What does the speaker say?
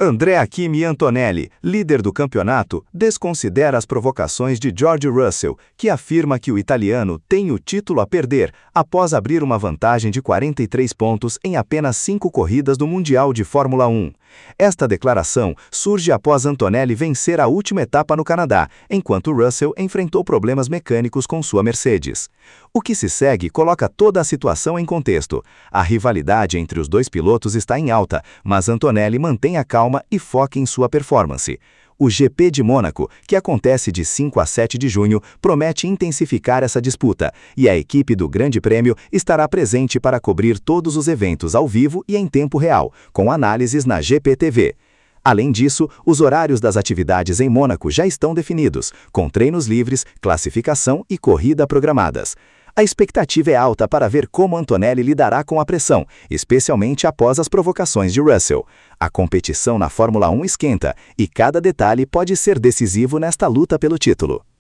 Andrea Kimi Antonelli, líder do campeonato, desconsidera as provocações de George Russell, que afirma que o italiano tem o título a perder após abrir uma vantagem de 43 pontos em apenas 5 corridas do Mundial de Fórmula 1. Esta declaração surge após Antonelli vencer a última etapa no Canadá, enquanto Russell enfrentou problemas mecânicos com sua Mercedes. O que se segue coloca toda a situação em contexto. A rivalidade entre os dois pilotos está em alta, mas Antonelli mantém a calma e foca em sua performance. O GP de Mônaco, que acontece de 5 a 7 de junho, promete intensificar essa disputa, e a equipe do Grande Prêmio estará presente para cobrir todos os eventos ao vivo e em tempo real, com análises na GPTV. Além disso, os horários das atividades em Mônaco já estão definidos, com treinos livres, classificação e corrida programadas. A expectativa é alta para ver como Antonelli lidará com a pressão, especialmente após as provocações de Russell. A competição na Fórmula 1 esquenta, e cada detalhe pode ser decisivo nesta luta pelo título.